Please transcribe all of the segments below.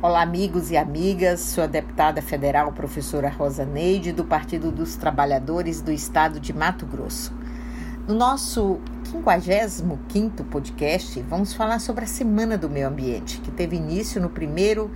Olá, amigos e amigas, sou a deputada federal professora Rosa Neide, do Partido dos Trabalhadores do Estado de Mato Grosso. No nosso 55º podcast, vamos falar sobre a Semana do Meio Ambiente, que teve início no primeiro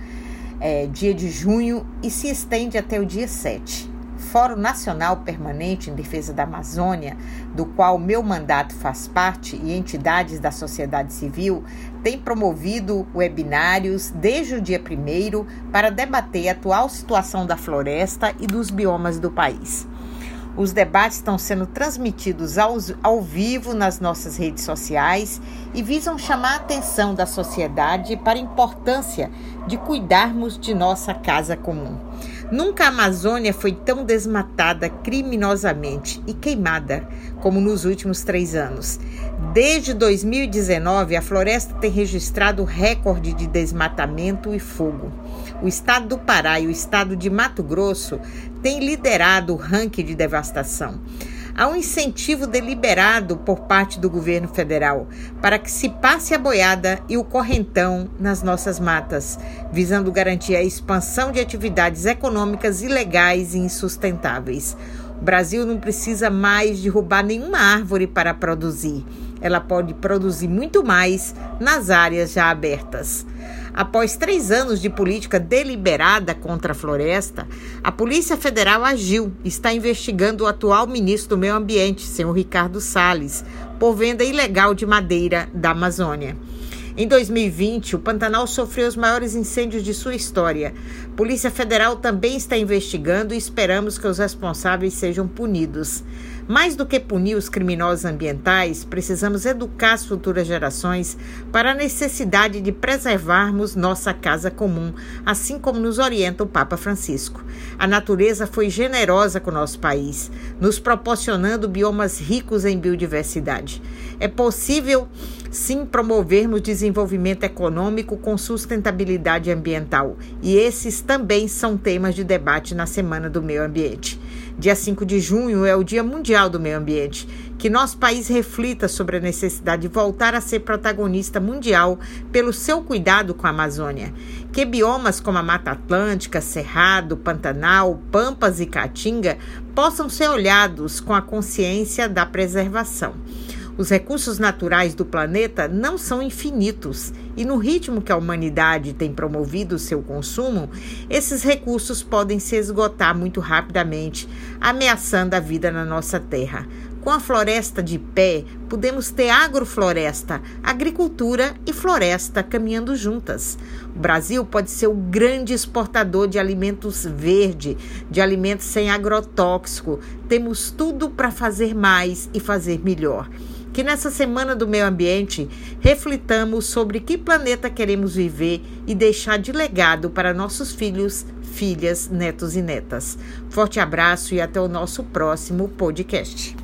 dia de junho e se estende até o dia 7. Fórum Nacional Permanente em Defesa da Amazônia, do qual meu mandato faz parte, e entidades da sociedade civil têm promovido webinários desde o dia 1º para debater a atual situação da floresta e dos biomas do país. Os debates estão sendo transmitidos ao vivo nas nossas redes sociais e visam chamar a atenção da sociedade para a importância de cuidarmos de nossa casa comum. Nunca a Amazônia foi tão desmatada criminosamente e queimada como nos últimos 3 anos. Desde 2019, a floresta tem registrado recorde de desmatamento e fogo. O estado do Pará e o estado de Mato Grosso têm liderado o ranking de devastação. Há um incentivo deliberado por parte do governo federal para que se passe a boiada e o correntão nas nossas matas, visando garantir a expansão de atividades econômicas ilegais e insustentáveis. O Brasil não precisa mais derrubar nenhuma árvore para produzir. Ela pode produzir muito mais nas áreas já abertas. Após 3 anos de política deliberada contra a floresta, a Polícia Federal agiu e está investigando o atual ministro do Meio Ambiente, senhor Ricardo Salles, por venda ilegal de madeira da Amazônia. Em 2020, o Pantanal sofreu os maiores incêndios de sua história. A Polícia Federal também está investigando e esperamos que os responsáveis sejam punidos. Mais do que punir os criminosos ambientais, precisamos educar as futuras gerações para a necessidade de preservarmos nossa casa comum, assim como nos orienta o Papa Francisco. A natureza foi generosa com o nosso país, nos proporcionando biomas ricos em biodiversidade. É possível, sim, promovermos desenvolvimento econômico com sustentabilidade ambiental, e esses também são temas de debate na Semana do Meio Ambiente. Dia 5 de junho é o Dia Mundial do Meio Ambiente. Que nosso país reflita sobre a necessidade de voltar a ser protagonista mundial pelo seu cuidado com a Amazônia. Que biomas como a Mata Atlântica, Cerrado, Pantanal, Pampas e Caatinga possam ser olhados com a consciência da preservação. Os recursos naturais do planeta não são infinitos e no ritmo que a humanidade tem promovido o seu consumo, esses recursos podem se esgotar muito rapidamente, ameaçando a vida na nossa terra. Com a floresta de pé, podemos ter agrofloresta, agricultura e floresta caminhando juntas. O Brasil pode ser o grande exportador de alimentos verdes, de alimentos sem agrotóxico. Temos tudo para fazer mais e fazer melhor. Que nessa Semana do Meio Ambiente reflitamos sobre que planeta queremos viver e deixar de legado para nossos filhos, filhas, netos e netas. Forte abraço e até o nosso próximo podcast.